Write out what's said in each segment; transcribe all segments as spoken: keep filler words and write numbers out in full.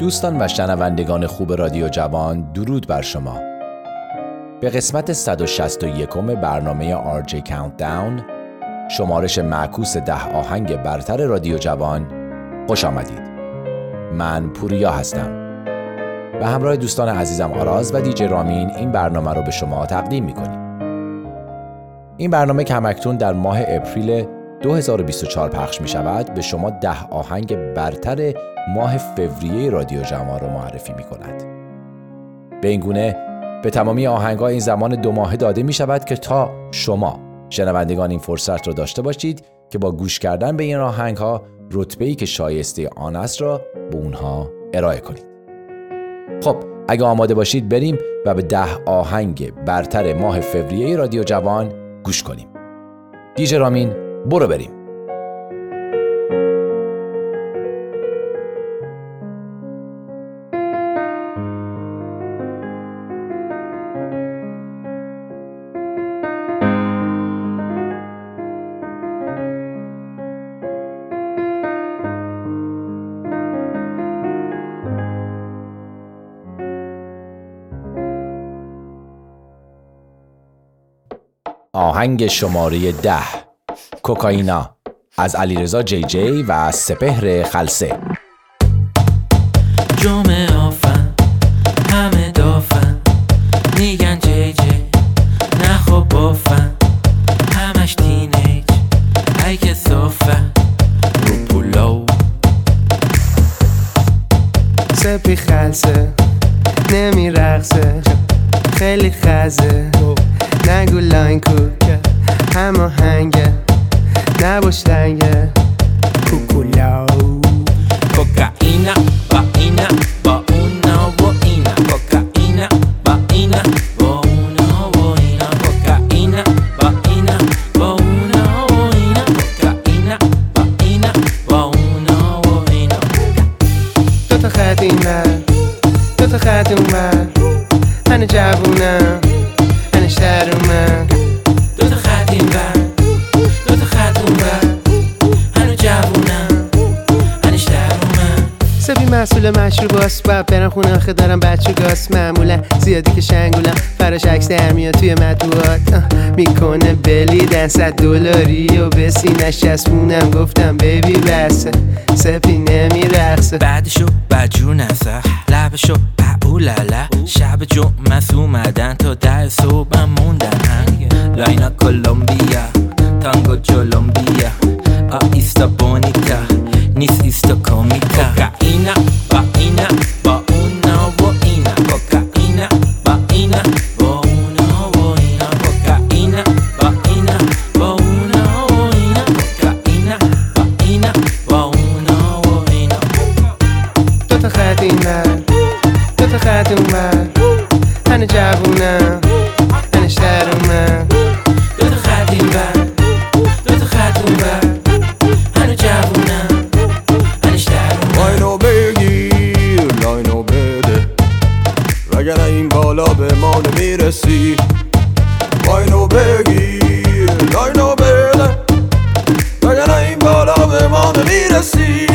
دوستان و شنوندگان خوب رادیو جوان، درود بر شما. به قسمت صد و شصت و یکم برنامه آر جی Countdown، شمارش معکوس ده آهنگ برتر رادیو جوان، خوش آمدید. من پوریا هستم. به همراه دوستان عزیزم آراز و دیجی رامین این برنامه رو به شما تقدیم می‌کنیم. این برنامه که همکنون در ماه اپریل دو هزار و بیست و چهار پخش می شود به شما ده آهنگ برتر ماه فوریه رادیو جوان رو معرفی می کند. به این گونه به تمامی آهنگ‌ها این زمان دو ماهه داده می شود که تا شما شنوندگان این فرصت رو داشته باشید که با گوش کردن به این آهنگ‌ها رتبه‌ای که شایسته آن است را به اونها ارائه کنید. خب اگه آماده باشید بریم و به ده آهنگ برتر ماه فوریه رادیو جوان گوش کنیم. دیجی رامین برو بریم. آهنگ شماره ده، کوکائینا از علیرضا جی جی و سپهر خلسه. جمعه آفن همه دافن میگن جی جی نه خب بافن همش تینیج ای که صافن رو پولو سپی خلسه نمی رقصه خیلی خزه نگو لاین کوکه همه هنگه نباش دنگه کوکولاو کوکائینا با اینا با اونا و اینا کوکائینا با اینا با اونا و اینا کوکائینا با اینا با اونا و اینا کوکائینا با اینا با اونا و اینا. دو تا خط این من دو تا خط اون من هنه جوونم هنه شهر من دو تا خط این من دو تا خط اون من هنه جوونم هنه شهر من. سبی مسئول مشروب هست باید برم خونه آخه دارم بچه گاست معمولا زیادی که شنگولم فراش عکس در میاد توی مطبوعات میکنه بلیدن صد دلاری و به سینش چسبونم گفتم بیبی بسه سپی نمی رقصه بعدشو بجو نسه لبشو اولالا شب جمعه اومدن تا ده صبح موندن لاینا کولومبیا تانگو جولومبیا آیستا بونیتا نیس ایستا کومیکا کوکائینا با اینا با اونا و اینا کوکائینا با اینا با اونا و اینا کوکائینا با اینا با اونا و اینا کوکائینا با اینا با اونا و اینا. دو تا خط این من دو تا خط اون من هنه جوونم هنه شهر من دو تا خط این من دو تا خط اون من هنه جوونم هنه شهر من. لاینو بگیر لاینو بده وگرنه این بالا به ما نمیرسی. لاینو بگیر لاینو بده وگرنه این بالا به ما نمیرسی.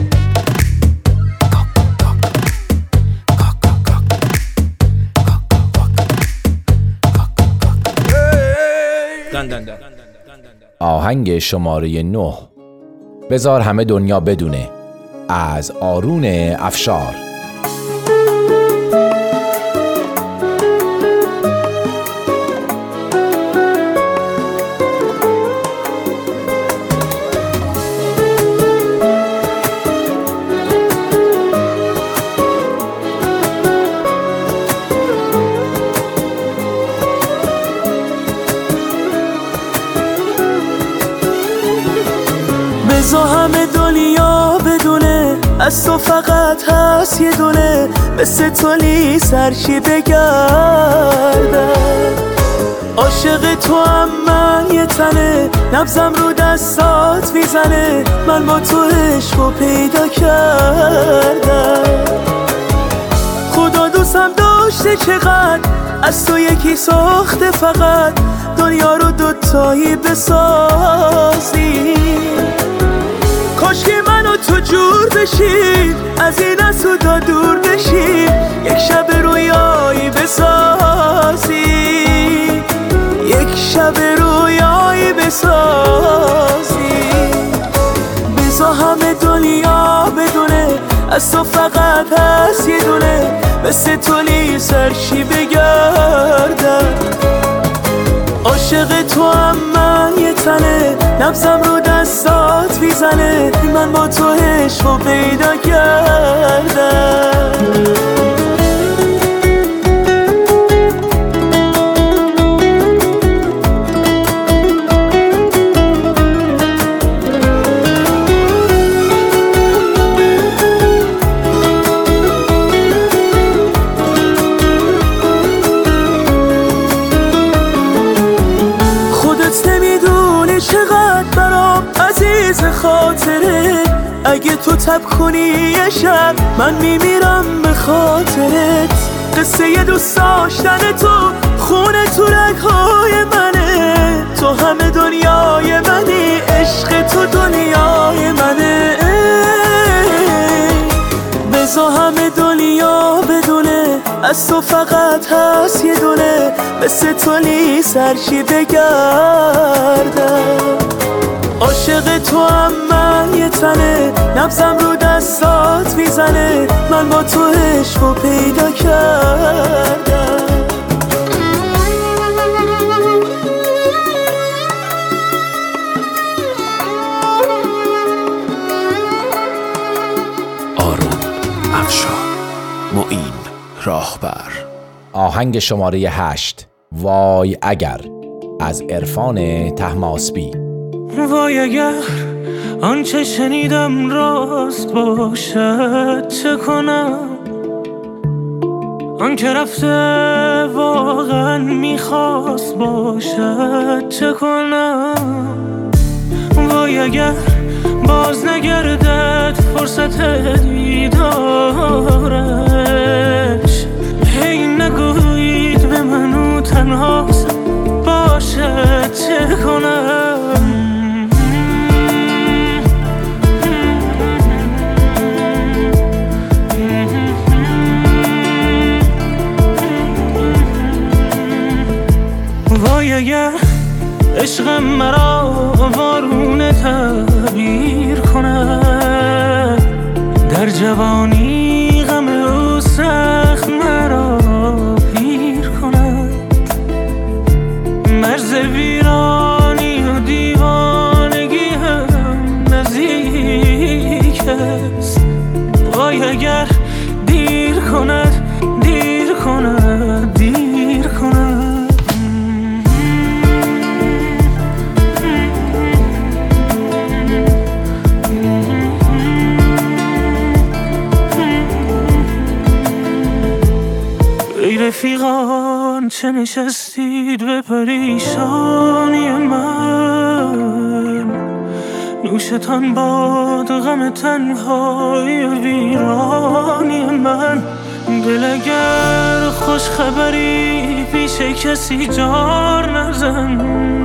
آهنگ شماره نه، بذار همه دنیا بدونه از آرون افشار. بذار همه دنیا بدونه از تو فقط هست یه دونه مثل تولی سرشی بگردن عاشق تو هم من یه تنه نبزم رو دستات میزنه من با تو عشقو پیدا کردم خدا دوستم داشته چقدر از تو یکی ساخته فقط دنیا رو دوتایی بسازی کاش که منو تو جور بشیم، از این اسودا دور بشیم، یک شب رویایی بسازی، یک شب رویایی بسازی. بزا همه دنیا بدونه از تو فقط هست یه دونه، مثل تولی سرشی بگردم. عاشق تو هم من یه تنه، نبزم رو دستات میزنه، من با تو عشق رو پیدا کردم. خاطره اگه تو تب کنی یه شب، من میمیرم به خاطرت. قصه یه دوست داشتن تو خونه تو رگ‌های منه، تو همه دنیای منی، عشق تو دنیای منه. بزا همه دنیا بدونه از تو فقط هست یه دونه، مثل تولی سرشی بگردم. عاشق تو هم من یه تنه، نبزم رو دستات میزنه، من با تو عشق رو پیدا کردم. آروم افشار، معین راهبر. آهنگ شماره هشت، وای اگر، از عرفان طهماسبی. وای اگر آنچه شنیدم راست باشد چه کنم، آن که رفته واقعا میخواست باشد چه کنم. وای اگر باز نگردد فرصت دیدارش، هی نگویید به منو تنهاست باشد چه کنم. وای اگر عشقم مرا وارونه تعبیر کند، در جوانی غم او سخت مرا پیر کند. مرز ویرانی و دیوانگی هم نزدیک است. وای اگر دیر کند دیر کند دیر کند. رفیقان چه نشستید به پریشانی من، نوشتان باد غم تنهای ویرانی من. دل اگر خوش خبری پیش کسی جار نزن،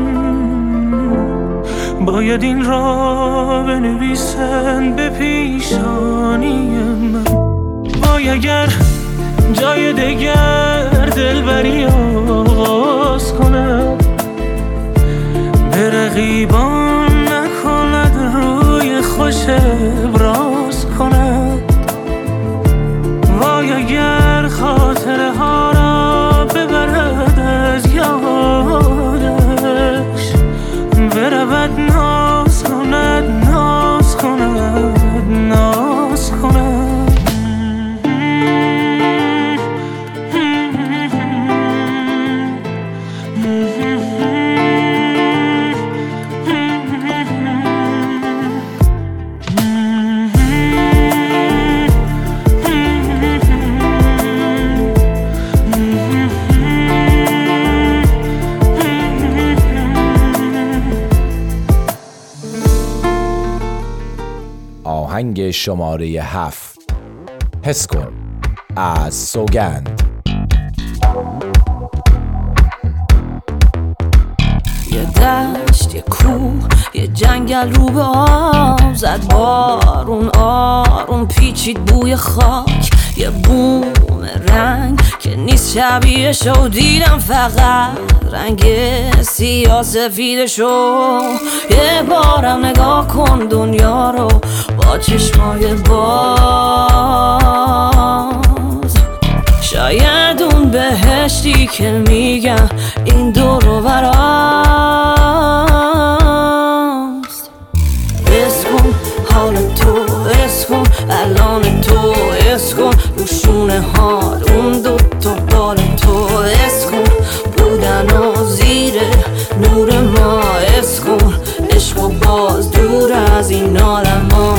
باید این را بنویسن به پیشانی من. وای اگر جای دگر دلبری آغاز کند، به رقیبان نکند روی خوش ابراز کند. وای اگر خاطره ها را ببرد از یادش، برود ناز کند ناز کند ناز کند. آهنگ شماره هفت، حس کن، از سوگند. یه دشت، یه کوه، یه جنگل رو به آب زد بارون آروم پیچید بوی خاک یه بوم رنگ که نیست شبیهشو دیدم فقط رنگ سیاه سفیدشو یه بارم نگاه کن دنیا رو با چشمای باز شاید اون بهشتی که میگم این دور و براست اسکن حال تو اسکن الان تو اسکن روشونه حال اون دو تا بال تو اسکن بودن و زیر نور ما اسکن عشق و باز دور از این عالم ها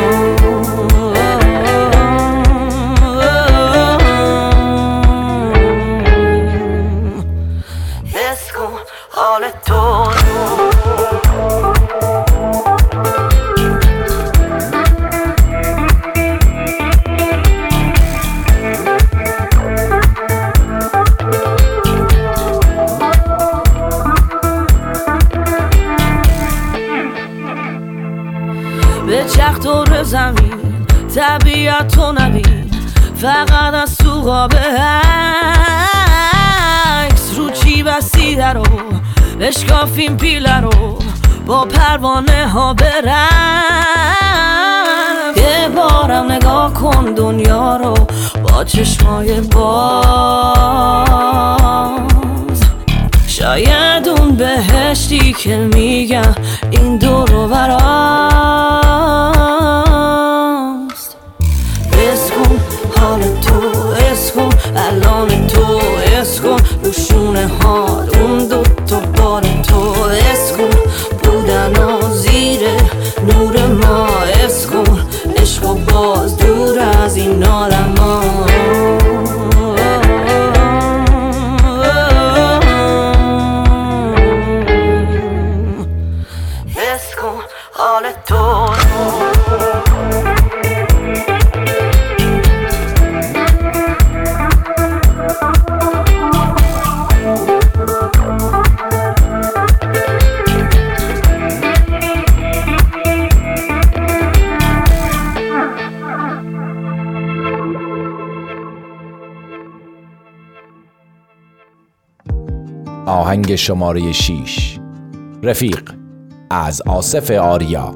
اسکن حال تو به چرخ دور زمین طبیعت تو نبین فقط از تو قاب عکس رو چی بسیده رو اشکافیم پیله رو با پروانه ها برم یه بارم نگاه کن دنیا رو با چشمای باز شاید اون بهشتی که میگم این دور و براست اسکن حال تو اسکن الان تو اسکن روشونه حال اون دو تا بال تو اسکن بودن و زیر نور ما اسکن عشق و باز دور از این عالم ها اسکن حال تو آهنگ شماره شیش رفیق از آصف آریا.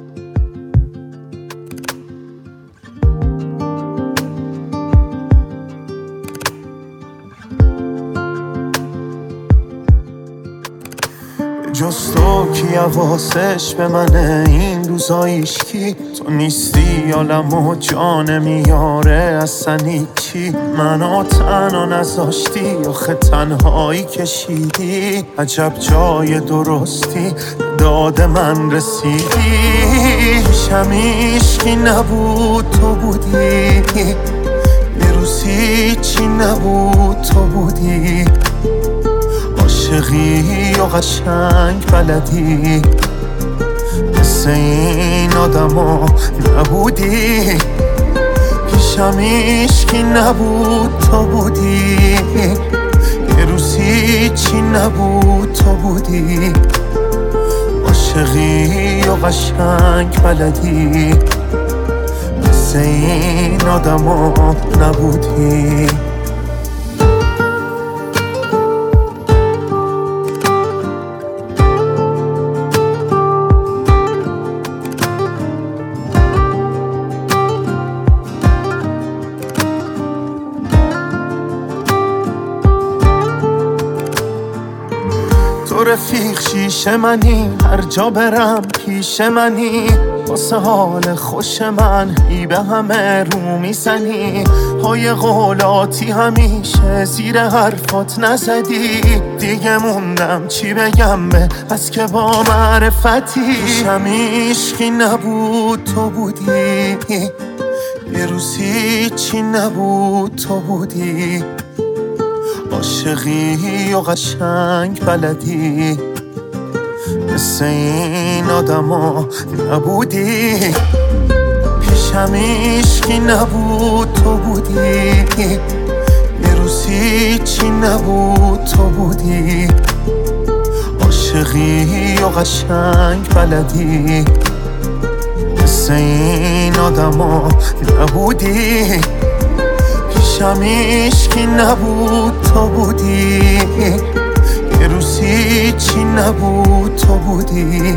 جز تو کی حواسش به منه این روزایش کی تو نیستی عالم و جان میاره اصلا چی منو تنها نذاشتی آخه تنهایی کشیدی عجب جای درستی داد من رسیدی شمیش کی نبود تو بودی یه روزی چی نبود تو بودی عاشقی و قشنگ بلدی مثل این آدما نبودی پیشم هیچکی نبود تو بودی یه روزی چی نبود تو بودی عاشقی و قشنگ بلدی مثل این آدما نبودی رفیق شیشه منی هر جا برم پیش منی واسه حال خوش من ای به همه رو میزنی های قولاتی همیشه زیر حرفات نزدی دیگه موندم چی بگم به از که با معرفتی شمیشکی نبود تو بودی یه روزی چی نبود تو بودی عاشقی و قشنگ بلدی مثل این آدما نبودی پیشم هیچکی نبود تو بودی یه روزی چی نبود تو بودی عاشقی و قشنگ بلدی، مثل این آدما نبودی، پیشم هیچکی نبود تو بودی، یه روزی چی نبود تو بودی،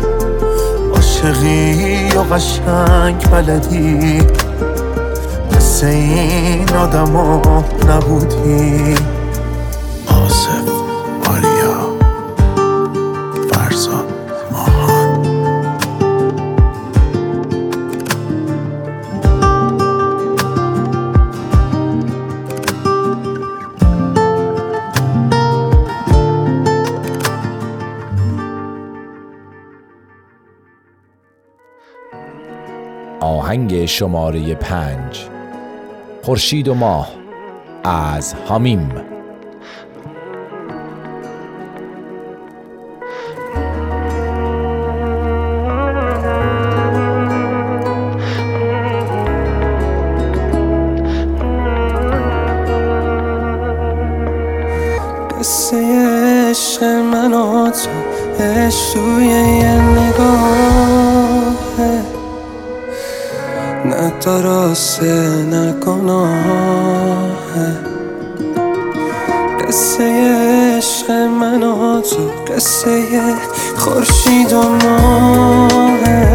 عاشقی و قشنگ بلدی، مثل این آدما نبودی. آصف آریا فرزاد ماهان. آهنگ شماره پنج، خورشید و ماه از حمیم. قصه عشق من و تو، عشق توی یه نگاهه، نه درسته نه گناهه. قصه عشق من و تو، قصه خورشید و ماهه.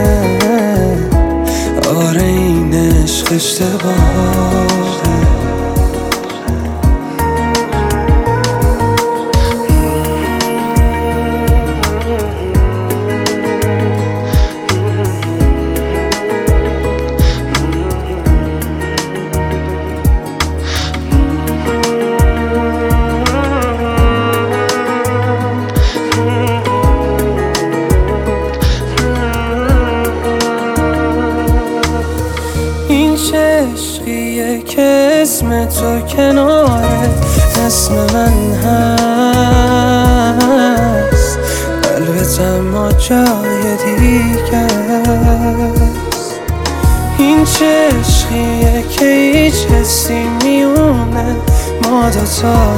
آره این عشق اشتباهه. که اسم تو کناره اسم من هست، قلبت اما جای دیگه است. این چه عشقیه که هیچ حسی میونه ما دوتا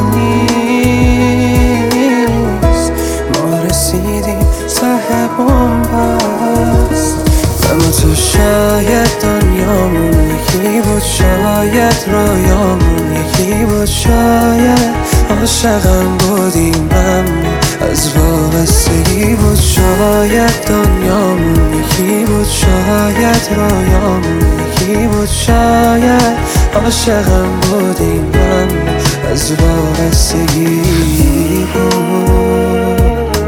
نیست، ما رسیدیم ته بنبست. اما تو شاید دنیامون یکی بود، شاید رویامون یکی بود، شاید عاشقم بودیم اما از وابستگی بود. شاید دنیامون یکی بود، شاید رویامون یکی بود، شاید عاشقم بودیم اما از وابستگی بود.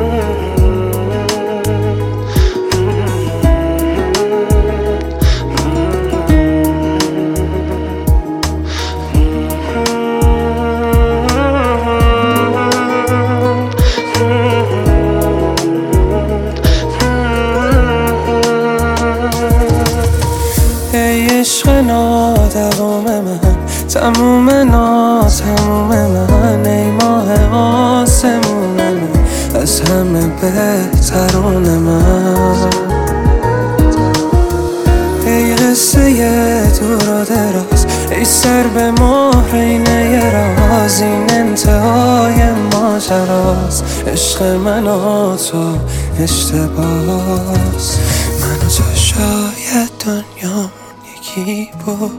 تموم من تموم نا تموم من، ای ماه آسمون من، از همه بهترون من. ای قصه دور و دراز، ای سر به مهر اینه راز، این انتهای ماجراست. عشق من و تو اشتباس، من و تو شاید دنیامون یکی بود،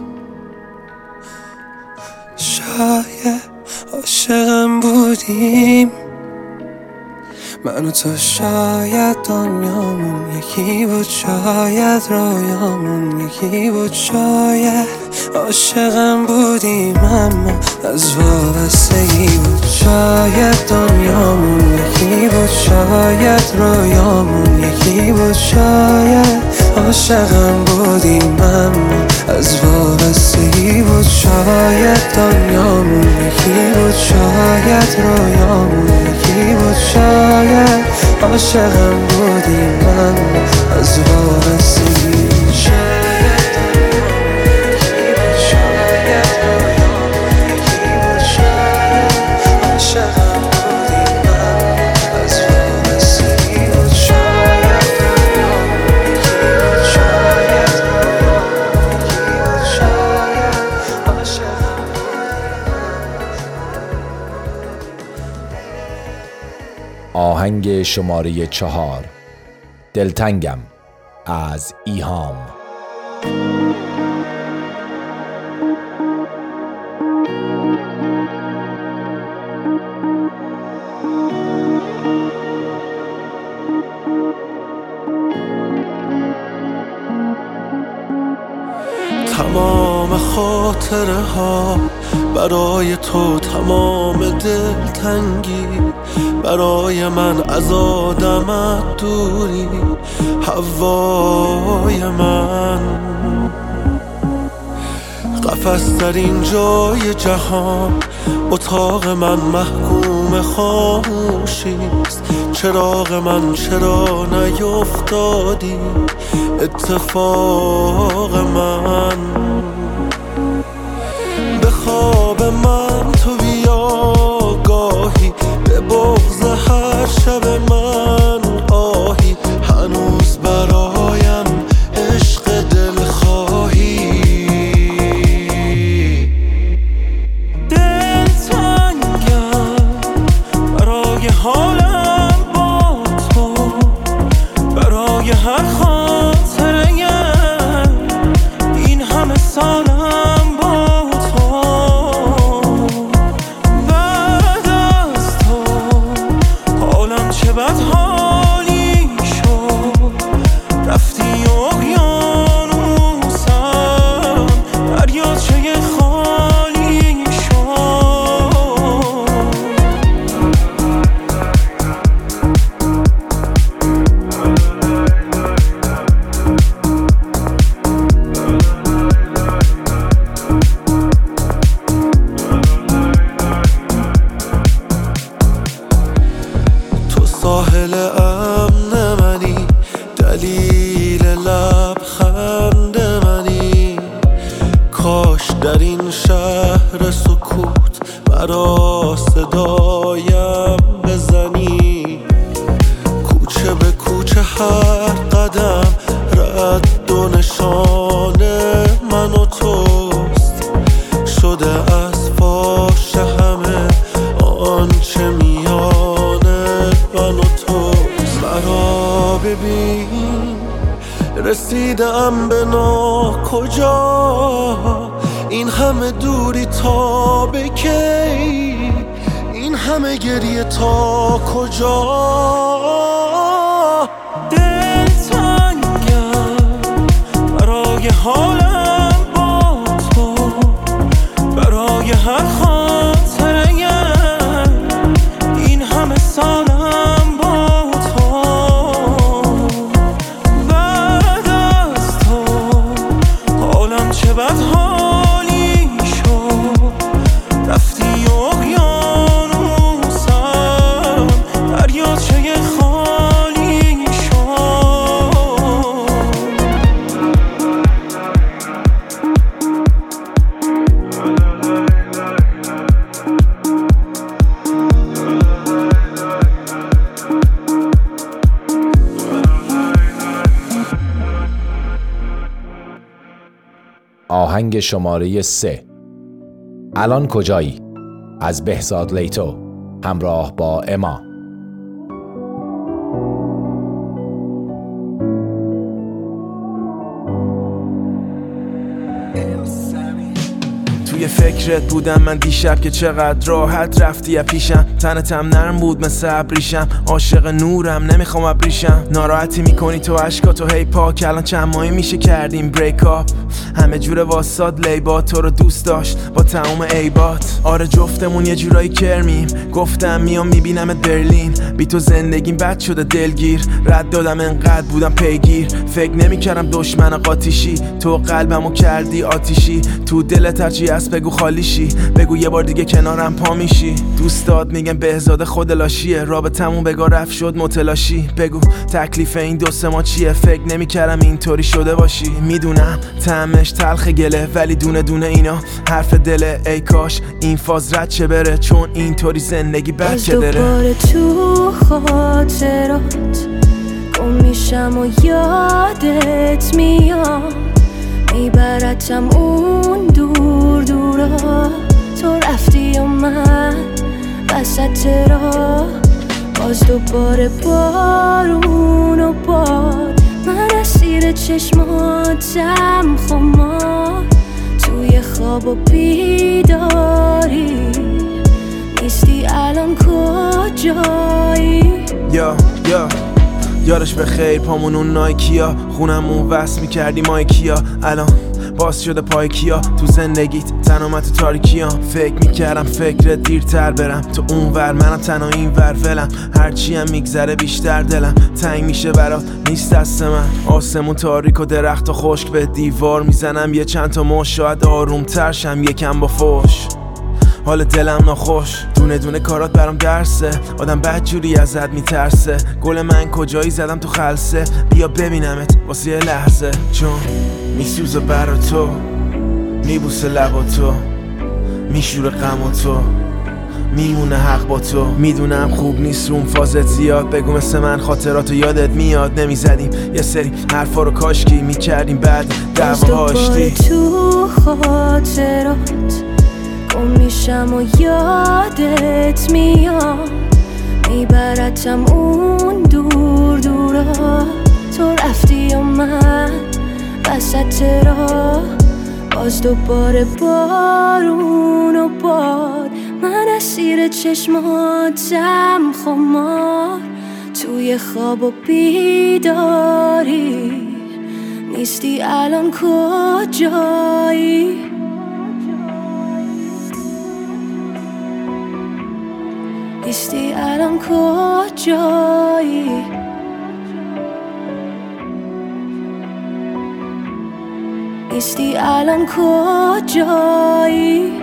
شاید عاشقم بودیم. من و تو شاید دنیامون یکی بود، شاید رویامون یکی بود، شاید عاشقم بودیم اما از وابستگی بود. شاید دنیامون یکی بود، شاید رویامون یکی بود، شاید عاشقم بودیم اما از وابستگی بود. شاید دنیامون یکی بود، شاید رویامون یکی بود، شاید عاشقم بودیم اما از وابستگی. آهنگ آهنگ شماره چهار، دلتنگم از ایهام. تمام خاطره ها برای تو، تمام دلتنگی برای من، از آدمت دوری هوای من. قفس در این جای جهان، اتاق من محکوم خاموشیست. چراغ من چرا نیفتادی اتفاق من؟ به خواب من تو بیا گاهی، به بغض هر شب من آهی. هنوز برایم عشق دلخواهی. دلتنگم برای حالم با تو، برای هر خاطره این همه سالم با تو. بعد از تو حالم چه بد حالی شد. رفتی اقیانوسم، دریاچه خالی شد. تو ساحل امن منی، دلیل لبخند منی. کاش در این شهر سکوت مرا صدایم بزنی. کوچه به کوچه هر قدم رد و نشان من و توست. شده از فاش همه آنچه میان من و توست. مرا ببین رسیدم به ناکجا. این همه دوری تا به کی؟ این همه گریه تا کجا؟ دلتنگم برای حالم با تو، برای هر خاطره این همه سالم با تو. بعد از تو حالم چه بد حالی شد. رفتی اقیانوسم، دریاچه خالی شد. آهنگ شماره سه، الان کجایی از بهزاد لیتو همراه با اما. توی فکرت بودم من دیشب که چقدر راحت رفتی پیشم. تنتم نرم بود مثل ابریشم، عاشق نورم نمیخوام ابریشم. ناراحتی میکنی تو عشقاتو هی پاک، الان چند ماهی میشه کردیم بریک اپ. همه جوره واساد لیبا، تو رو دوست داشت با تمام عیبات. آره جفتمون یه جورایی کرمیم، گفتم میام میبینمت برلین. بی تو زندگیم بد شده دلگیر، رد دادم انقدر بودم پیگیر. فکر نمیکردم دشمن قاطیشی، تو قلبمو کردی آتیشی. تو دلت هرچی هست بگو خالیشی، بگو یه بار دیگه کنارم پا میشی. دوستات میگن بهزاد خود لاشیه، رابطمون بگاه رفت شد متلاشی. بگو تکلیف این دو سه ما چیه؟ فکر نمیکردم اینطوری شده باشی. میدونم طعمش تلخ گله، ولی دونه دونه اینا حرف دله. ای کاش این فاز رد چه بره، چون اینطوری زندگی بد چه داره. دوباره تو خاطرات گم میشم و یادت میاد، میبرتم اون دور دورا. تو رفتی و من وسط راه باز دوباره بارون و باد، من اسیر چشماتم خمار، توی خواب و بیداری، نیستی الان کجایی؟ یا یا یارش به خیر پامون اون نایکیا، خونمون وصل میکردی مایکیا، الان باز شده پای کیا تو زندگیت تنها تو تاریکیام. فکر میکردم فکر دیرتر برم تو اون ور، منم تنها این ور ولم، هرچی هم میگذره بیشتر دلم تنگ میشه برات، نیست دست من. آسمون تاریک و درخت و خشک به دیوار میزنم یه چند تا مش، شاید آروم تر شم یکم با فوش، حال دلم ناخوش، دونه دونه کارات برام درسه، آدم بدجوری ازت میترسه، گل من کجایی زدم تو خلسه، بیا ببینمت واسه یه لحظه، چون میسوزه برا تو، میبوسه لبا تو، میشوره غم و تو، میمونه حق با تو. میدونم خوب نیست روم فازت زیاد، بگو مثل من خاطراتو یادت میاد، نمیزدیم یه سری حرفا رو کاشکی میکردیم بعد دعوا هاشتی تو خاطرات گم میشم و یادت میاد، میبرتم اون دور دورا، تو رفتی و من وسط راه، باز دوباره بارون و باد، من اسیر چشماتم خمار، توی خواب و بیداری، نیستی الان کجایی؟ نیستی الان کجایی؟ نیستی الان کجایی؟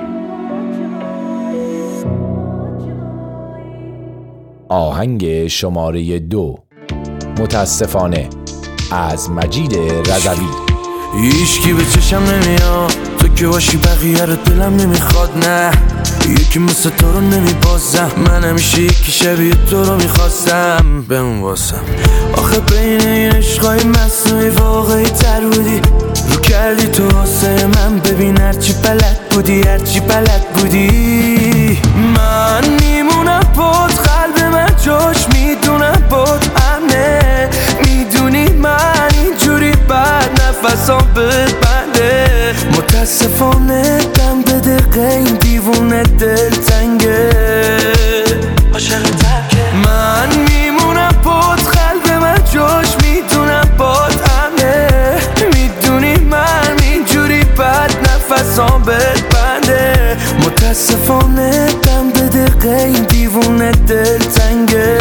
آهنگ شماره دو، متاسفانه، از مجید رضوی. هیچکی به چشم نمیاد، تو که باشی بقیه رو دلم نمیخواد، نه یکی مثل تو رو نمیبازم، من همیشه یکی شبیه تو رو میخواستم بمون واسم. آخه بین این عشقای مصنوعی واقعی تر بودی، رو کردی تو واسه من، ببین هرچی بلد بودی هرچی بلد بودی، من میمونم بود، قلب من جاش میدونم بود امنه، میدونی من اینجوری بعد نفسام ببنده، متاسفانه دم به دقیقه این دیوونه دل تنگه، عاشق ترکه، من میمونم بود، قلب من جاش میدونم بود امنه، میدونی من اینجوری بعد نفسام ببنده، متاسفانه دم به دقیقه این دیوونه دل تنگه.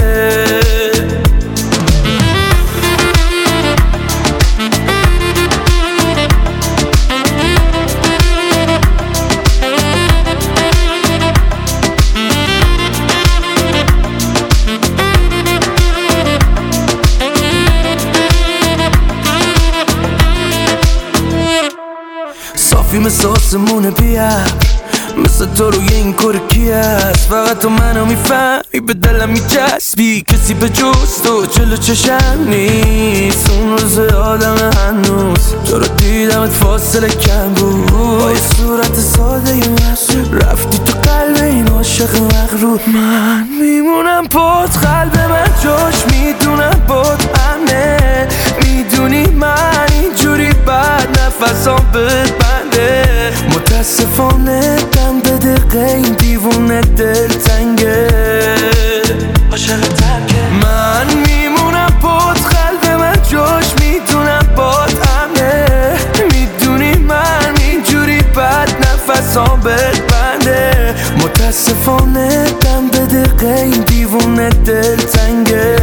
صافی مثل آسمونه بیا، مثل تو روی این کار کی هست، فقط تو منو میفهمی به دلم میچسبی، کسی به جز تو جلو چشم نیست، اون روز آدم هنوز تو رو دیدمت فاصله کم بود، با یه صورت ساده یه محصول رفتی تو قلب این عاشق مغرور، من میمونم بود، قلب من جاش میدونم بود امنه، میدونی من اینجوری بعد نفسام ببنده، متاسفانه دم به دقیقه این دیوونه دل تنگه، عاشق ترکه، من میمونم بود، قلب من جاش میدونم بود امنه، میدونی من اینجوری بعد نفسام ببنده، متاسفانه دم به دقیقه این دیوونه دل تنگه.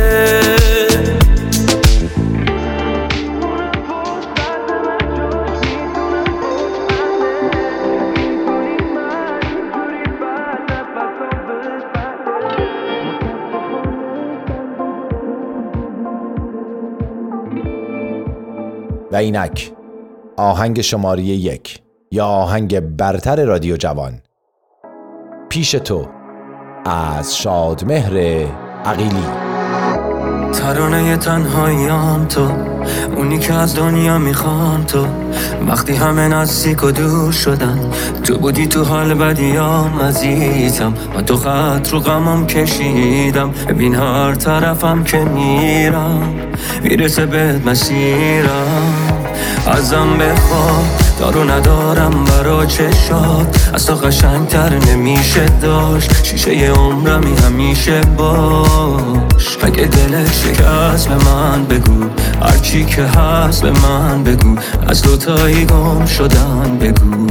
و اینک آهنگ شماره یک، یا آهنگ برتر رادیو جوان، پیش تو، از شادمهر عقیلی. ترانه تنهاییام تو، اونی که از دنیا میخوام تو. وقتی همه نزدیک و دور شدن، تو بودی تو حال بدیام عزیزم. من تو خط رو غمم کشیدم، ببین هر طرفم که میرم میرسه بهت مسیرم. ازم بخواه دارو ندارم برا چشات، از تو قشنگتر نمیشه داشت. شیشه عمرمی همیشه باش. اگه دلت شکست به من بگو، هرچی که هست به من بگو. از دوتایی گم شدن بگو.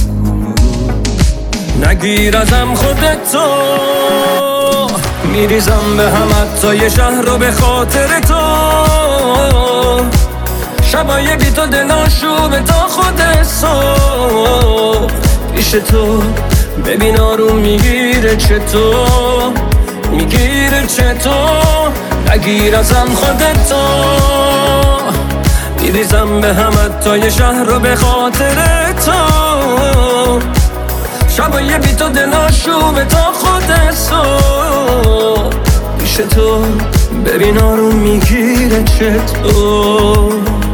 نگیر ازم خودتو، میریزم به هم حتی یه شهر رو به خاطر تو. شبای بی تو دلاشوبه تا خود صبح پیش تو. ببین آروم میگیره چطور، میگیره چطور. نگیر ازم خودتو، میریزم به هم حتی یه شهر رو به خاطر تو. شبای بی تو دلاشوبه تا خود صبح پیش تو. ببین آروم میگیره چطور.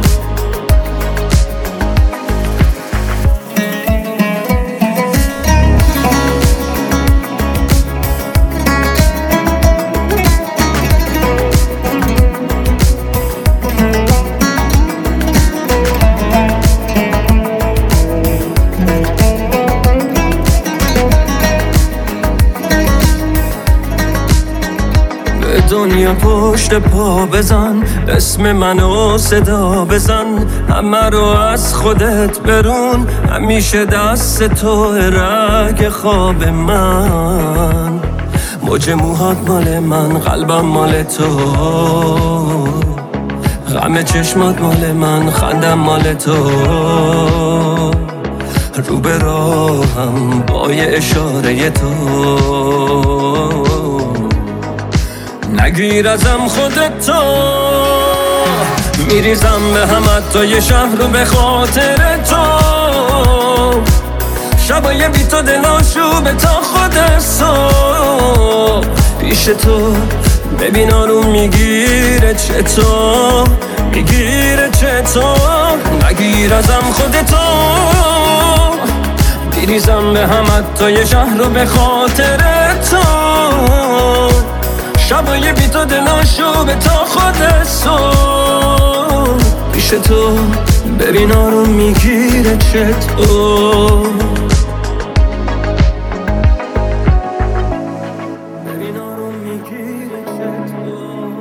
دنیا پشت پا بزن، اسم منو صدا بزن. همه رو از خودت برون، همیشه دست تو رگ خواب من. موج موهات مال من، قلبم مال تو. غم چشمات مال من، خندم مال تو. رو به راهم با یه اشاره تو. نگیر ازم خودتو، میریزم به هم حتی یه شهر رو به خاطر تو. شبای بی تو دلاشوبه تا خود صبح پیش تو. ببین آروم میگیره چطور، میگیره چطور. نگیر ازم خودتو، میریزم به هم حتی یه شهر رو به خاطر تو. شبای بی تو دلاشوبه تا خود صبح پیش تو. ببین آروم میگیره چطور. ببین آروم میگیره چطور.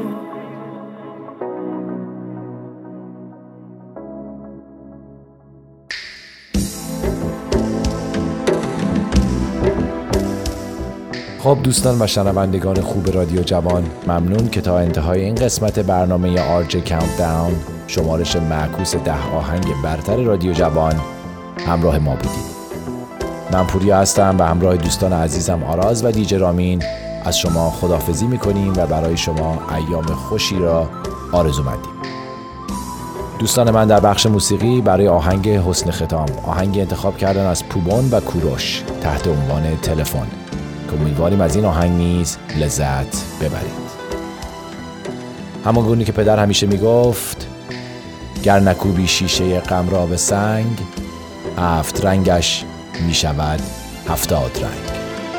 خب دوستان و شنوندگان خوب رادیو جوان، ممنون که تا انتهای این قسمت برنامه آر جی کاونتداون، شمارش معکوس ده آهنگ برتر رادیو جوان، همراه ما بودید. من پوریا هستم و همراه دوستان عزیزم آراز و دیجی رامین از شما خداحافظی میکنیم و برای شما ایام خوشی را آرزومندیم. دوستان من در بخش موسیقی برای آهنگ حسن ختام آهنگی انتخاب کردن از پوبون و کوروش تحت عنوان تلفن که امیدواریم از این آهنگ نیز لذت ببرید. همانگونه که پدر همیشه میگفت گر نکوبی شیشه غم را به سنگ، هفت رنگش میشود هفتاد رنگ.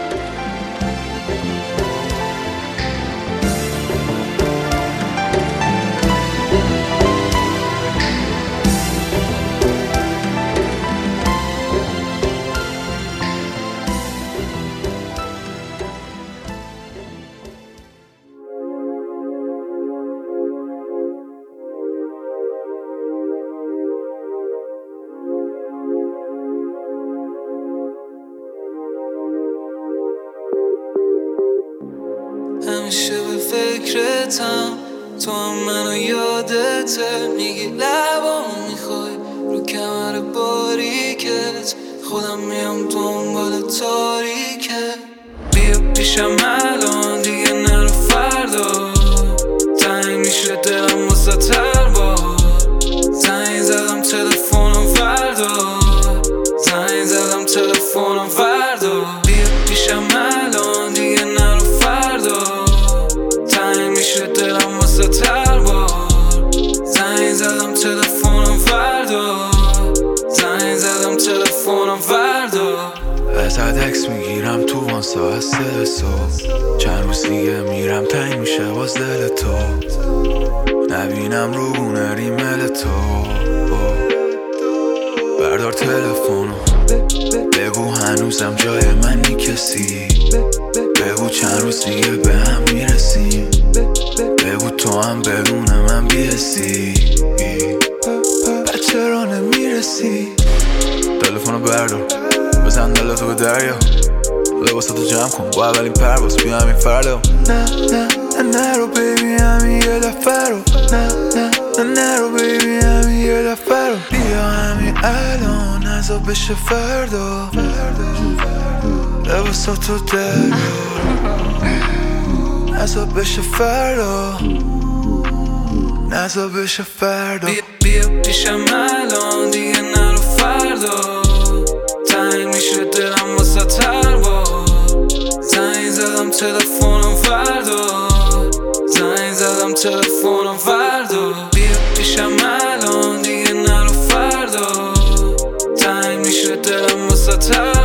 همیشه به فکرتم، تو هم منو یادته. میگی لبام میخوای رو کمر باریکت، خودم میام دنبال تاریکت. بیا پیشم الان دیگه نرو فردا، تنگ میشه دلم واسه تر با. زنگ زدم تلفنم وردار، زنگ زدم تلفنم وردار. بیا پیشم الان دیگه نرو فردا، تنگ میشه دلم واسه تر صد عکس میگیرم تو وان ساعت سه صبح، چند روز دیگه میرم تنگ میشه باز دل تو، نبینم رو گونه ریمل تو. بردار تلفونو بگو هنوزم جای منی کسی، بگو چند روز دیگه به هم میرسیم، بگو تو هم بدون من بیهستی، بچه را نمیرسی. تلفونو بردار بزن دلتو به دریا، لباساتو جمع کن با اولین پرواز بیا همین فردا. نه نه نه نرو بیبی همین یه دفعه رو، نه نه نه نرو بیبی همین یه دفعه رو، بیا همین الان نزا بشه فردا، لباساتو دریا نزا بشه فردا، نزا بشه فردا. بیا پیشم الان دیگه نرو فردا، تنگ میشه دلم واسه تر با، زنگ زدم تلفنم فردا، زنگ زدم تلفنم فردا. بیا پیشم الان دیگه نرو فردا، تنگ میشه دلم واسه تر